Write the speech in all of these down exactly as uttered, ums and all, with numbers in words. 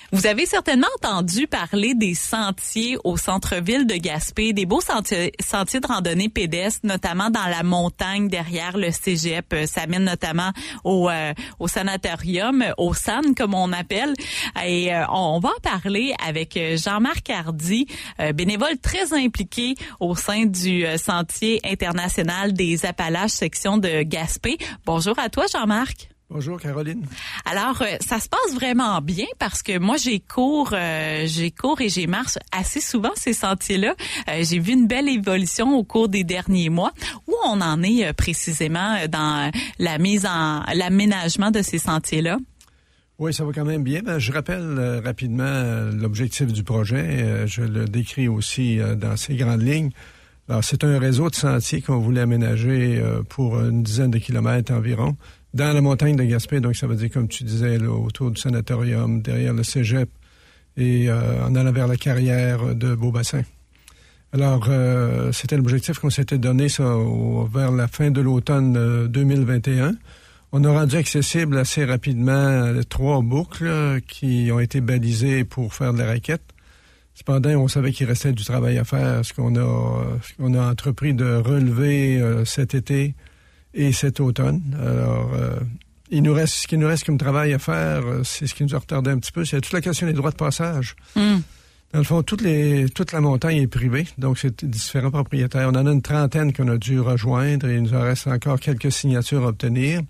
Vous avez certainement entendu parler des sentiers au centre-ville de Gaspé, des beaux sentiers, sentiers de randonnée pédestre, notamment dans la montagne derrière le cégep. Ça mène notamment au, euh, au sanatorium, au S A N comme on appelle. Et euh, on va en parler avec Jean-Marc Hardy, euh, bénévole très impliqué au sein du euh, Sentier international des Appalaches, section de Gaspé. Bonjour à toi, Jean-Marc. Bonjour Caroline. Alors, euh, ça se passe vraiment bien parce que moi, j'ai cours, euh, j'ai cours et j'ai marche assez souvent ces sentiers-là. Euh, j'ai vu une belle évolution au cours des derniers mois. Où on en est euh, précisément dans la mise en, l'aménagement de ces sentiers-là? Oui, ça va quand même bien. Ben, je rappelle euh, rapidement euh, l'objectif du projet. Euh, je le décris aussi euh, dans ses grandes lignes. Alors, c'est un réseau de sentiers qu'on voulait aménager euh, pour une dizaine de kilomètres environ. Dans la montagne de Gaspé, donc ça veut dire, comme tu disais, là, autour du sanatorium, derrière le cégep et euh, en allant vers la carrière de Beaubassin. Alors, euh, c'était l'objectif qu'on s'était donné ça au, vers la fin de l'automne euh, deux mille vingt et un. On a rendu accessible assez rapidement les trois boucles là, qui ont été balisées pour faire de la raquette. Cependant, on savait qu'il restait du travail à faire, ce qu'on a, ce qu'on a entrepris de relever euh, cet été et cet automne. Alors, euh, il nous reste, ce qui nous reste comme travail à faire, c'est ce qui nous a retardé un petit peu, c'est toute la question des droits de passage. Mm. Dans le fond, toutes les, toute la montagne est privée, donc c'est différents propriétaires. On en a une trentaine qu'on a dû rejoindre et il nous en reste encore quelques signatures à obtenir.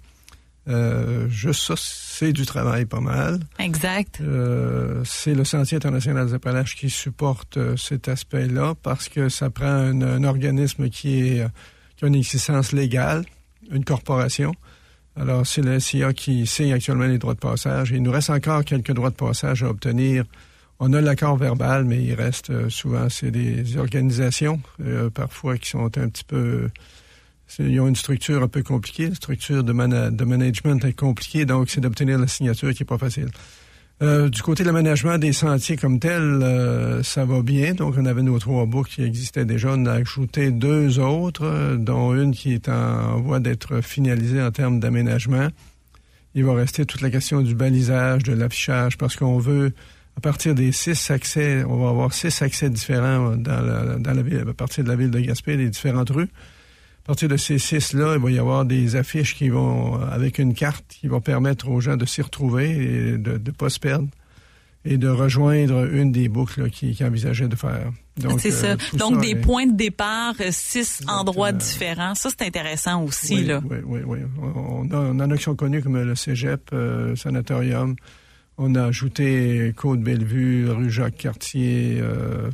Euh, juste ça, c'est du travail pas mal. Exact. Euh, c'est le Sentier international des Appalaches qui supporte euh, cet aspect-là parce que ça prend un, un organisme qui, est, qui a une existence légale, une corporation. Alors, c'est le S I A qui signe actuellement les droits de passage. Il nous reste encore quelques droits de passage à obtenir. On a l'accord verbal, mais il reste euh, souvent, c'est des organisations, euh, parfois, qui sont un petit peu... Ils ont une structure un peu compliquée. La structure de, man- de management est compliquée, donc c'est d'obtenir la signature qui n'est pas facile. Euh, du côté de l'aménagement des sentiers comme tel, euh, ça va bien. Donc, on avait nos trois boucles qui existaient déjà. On a ajouté deux autres, euh, dont une qui est en voie d'être finalisée en termes d'aménagement. Il va rester toute la question du balisage, de l'affichage, parce qu'on veut, à partir des six accès, on va avoir six accès différents dans la, dans la ville, à partir de la ville de Gaspé, les différentes rues. À partir de ces six-là, il va y avoir des affiches qui vont, avec une carte, qui vont permettre aux gens de s'y retrouver et de ne pas se perdre et de rejoindre une des boucles là, qui, qui envisageait de faire. Donc, c'est euh, ça. Donc, ça des est... points de départ, six Exactement. Endroits différents. Ça, c'est intéressant aussi. Oui, là. oui, oui, oui. On, a, on en a qui sont connus comme le cégep, euh, le sanatorium. On a ajouté Côte-Bellevue, rue Jacques-Cartier, euh,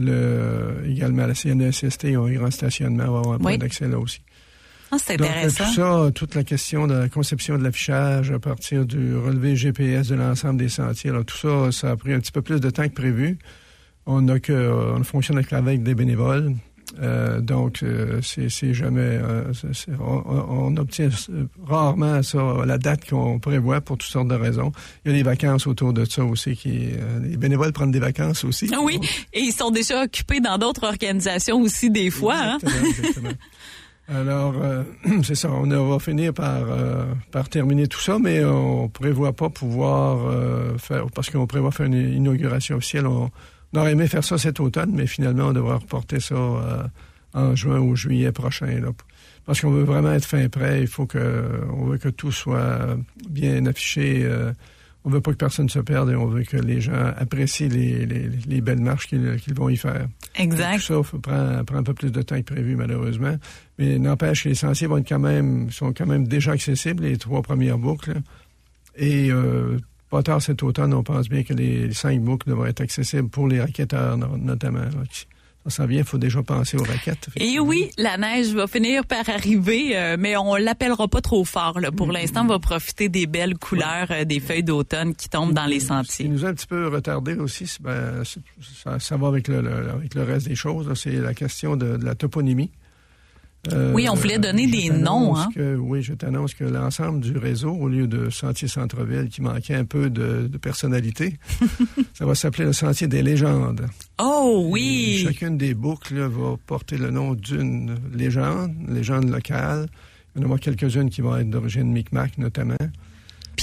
le, également la C N S S T, ils ont un grand stationnement, on va avoir un point oui. d'accès là aussi. Ah, c'est Donc, intéressant. tout ça, toute la question de la conception de l'affichage à partir du relevé G P S de l'ensemble des sentiers, alors, tout ça, ça a pris un petit peu plus de temps que prévu. On a que, on fonctionne avec avec des bénévoles. Euh, donc, euh, c'est, c'est jamais... Euh, c'est, c'est, on, on obtient rarement ça, la date qu'on prévoit pour toutes sortes de raisons. Il y a des vacances autour de ça aussi. Qui, euh, les bénévoles prennent des vacances aussi. Oui, donc, et ils sont déjà occupés dans d'autres organisations aussi des fois. Exactement, hein? exactement. Alors, euh, c'est ça, on va finir par, euh, par terminer tout ça, mais on prévoit pas pouvoir euh, faire... Parce qu'on prévoit faire une inauguration officielle, on... On aurait aimé faire ça cet automne, mais finalement, on devra reporter ça euh, en juin ou juillet prochain. Là. Parce qu'on veut vraiment être fin prêt. Il faut que, on veut que tout soit bien affiché. Euh, on veut pas que personne se perde et on veut que les gens apprécient les, les, les belles marches qu'ils, qu'ils vont y faire. Exact. Donc, tout ça prend, prend un peu plus de temps que prévu, malheureusement. Mais n'empêche que les sentiers vont être quand même, sont quand même déjà accessibles, les trois premières boucles. Et... Euh, Pas tard cet automne, on pense bien que les cinq boucles devraient être accessibles pour les raquetteurs, notamment. Ça s'en vient, il faut déjà penser aux raquettes. Et oui, la neige va finir par arriver, euh, mais on l'appellera pas trop fort. Là. Pour mmh. l'instant, on va profiter des belles couleurs euh, des feuilles d'automne qui tombent dans les sentiers. Ce qui nous a un petit peu retardé aussi, ben, ça, ça va avec le, le, avec le reste des choses, là, c'est la question de, de la toponymie. Euh, oui, on voulait donner des noms. Hein? Que, oui, je t'annonce que l'ensemble du réseau, au lieu de Sentier Centre-Ville, qui manquait un peu de, de personnalité, ça va s'appeler le Sentier des légendes. Oh oui! Et chacune des boucles là, va porter le nom d'une légende, légende locale. Il y en a quelques-unes qui vont être d'origine Micmac, notamment. Puis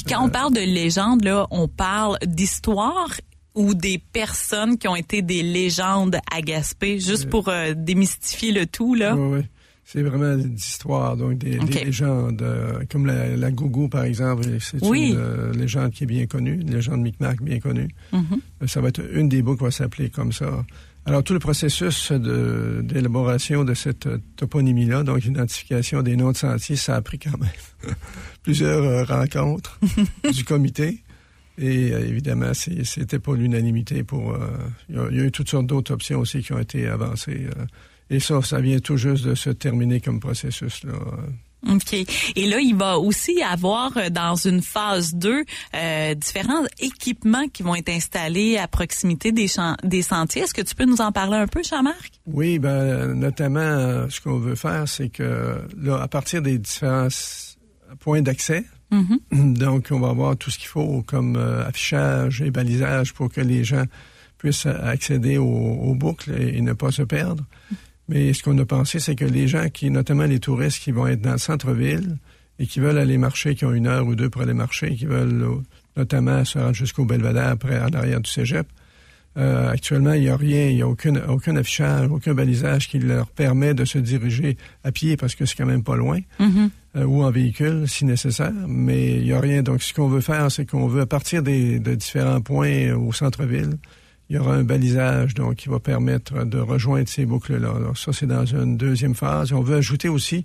Quand euh, on parle de légende, là, on parle d'histoire ou des personnes qui ont été des légendes à Gaspé, juste pour euh, démystifier le tout, là? Oui, oui. C'est vraiment d'histoire, donc des, okay. des légendes, euh, comme la, la Gougou, par exemple, c'est oui. une euh, légende qui est bien connue, une légende Micmac bien connue. Mm-hmm. Ça va être une des boucles qui va s'appeler comme ça. Alors, tout le processus de, d'élaboration de cette toponymie-là, donc l'identification des noms de sentiers, ça a pris quand même plusieurs euh, rencontres du comité. Et euh, évidemment, c'est, c'était pas l'unanimité pour... Euh, il, y a, il y a eu toutes sortes d'autres options aussi qui ont été avancées. Euh, et ça, ça vient tout juste de se terminer comme processus, là. OK. Et là, il va aussi avoir, dans une phase deux, euh, différents équipements qui vont être installés à proximité des, champs, des sentiers. Est-ce que tu peux nous en parler un peu, Jean-Marc? Oui, ben notamment, ce qu'on veut faire, c'est que là, à partir des différents points d'accès, mm-hmm. donc on va avoir tout ce qu'il faut comme euh, affichage et balisage pour que les gens puissent accéder aux, aux boucles et, et ne pas se perdre. Mais ce qu'on a pensé, c'est que les gens qui, notamment les touristes qui vont être dans le centre-ville et qui veulent aller marcher, qui ont une heure ou deux pour aller marcher, qui veulent notamment se rendre jusqu'au Belvédère, après à l'arrière du cégep, euh, actuellement, il n'y a rien, il n'y a aucun, aucun affichage, aucun balisage qui leur permet de se diriger à pied parce que c'est quand même pas loin, mm-hmm. euh, ou en véhicule si nécessaire, mais il n'y a rien. Donc, ce qu'on veut faire, c'est qu'on veut, à partir des, de différents points au centre-ville, il y aura un balisage donc qui va permettre de rejoindre ces boucles-là. Alors ça, c'est dans une deuxième phase. On veut ajouter aussi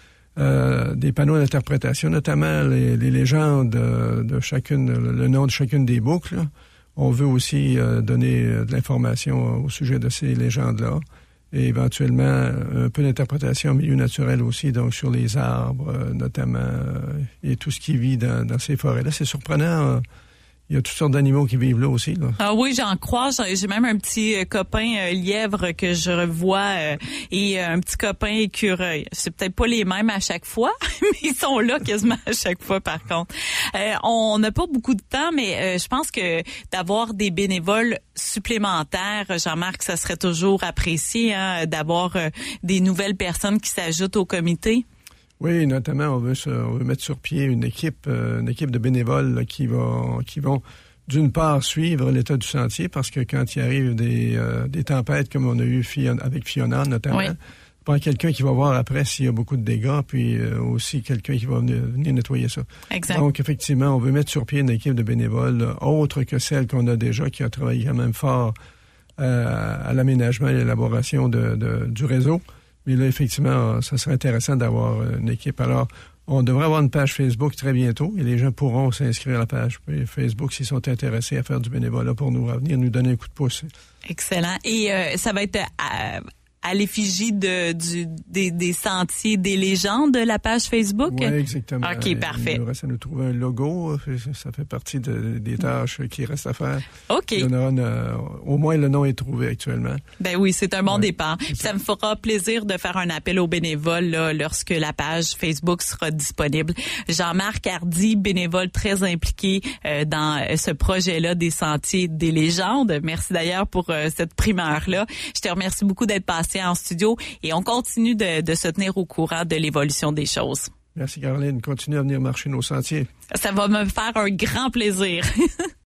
euh, des panneaux d'interprétation, notamment les, les légendes de, de chacune, le nom de chacune des boucles. On veut aussi euh, donner de l'information au sujet de ces légendes-là et éventuellement un peu d'interprétation en milieu naturel aussi, donc sur les arbres notamment euh, et tout ce qui vit dans, dans ces forêts-là. C'est surprenant. Euh, Il y a toutes sortes d'animaux qui vivent là aussi, là. Ah oui, j'en crois. J'ai même un petit copain euh, lièvre que je revois euh, et un petit copain écureuil. C'est peut-être pas les mêmes à chaque fois, mais ils sont là quasiment à chaque fois, par contre. Euh, on n'a pas beaucoup de temps, mais euh, je pense que d'avoir des bénévoles supplémentaires, Jean-Marc, ça serait toujours apprécié, hein, d'avoir euh, des nouvelles personnes qui s'ajoutent au comité. Oui, notamment, on veut, se, on veut mettre sur pied une équipe, euh, une équipe de bénévoles là, qui vont, qui vont, d'une part, suivre l'état du sentier, parce que quand il arrive des, euh, des tempêtes, comme on a eu Fiona, avec Fiona, notamment, oui. Pas quelqu'un qui va voir après s'il y a beaucoup de dégâts, puis euh, aussi quelqu'un qui va venir, venir nettoyer ça. Exact. Donc, effectivement, on veut mettre sur pied une équipe de bénévoles euh, autre que celle qu'on a déjà, qui a travaillé quand même fort euh, à l'aménagement et l'élaboration de, de, du réseau. Mais là, effectivement, ça serait intéressant d'avoir une équipe. Alors, on devrait avoir une page Facebook très bientôt et les gens pourront s'inscrire à la page Facebook s'ils sont intéressés à faire du bénévolat pour nous revenir, nous donner un coup de pouce. Excellent. Et euh, ça va être à, à l'effigie de, du, des, des sentiers des légendes de la page Facebook? Oui, exactement. OK, parfait. Il nous reste à nous trouver un logo. Ça fait partie de, des tâches qui restent à faire. OK. Il y en aura une, au moins, le nom est trouvé actuellement. Ben oui, c'est un bon ouais, départ. Ça me fera plaisir de faire un appel aux bénévoles là, lorsque la page Facebook sera disponible. Jean-Marc Hardy, bénévole très impliqué euh, dans ce projet-là des sentiers des légendes. Merci d'ailleurs pour euh, cette primeur-là. Je te remercie beaucoup d'être passé en studio et on continue de, de se tenir au courant de l'évolution des choses. Merci Caroline. Continue à venir marcher nos sentiers. Ça va me faire un grand plaisir.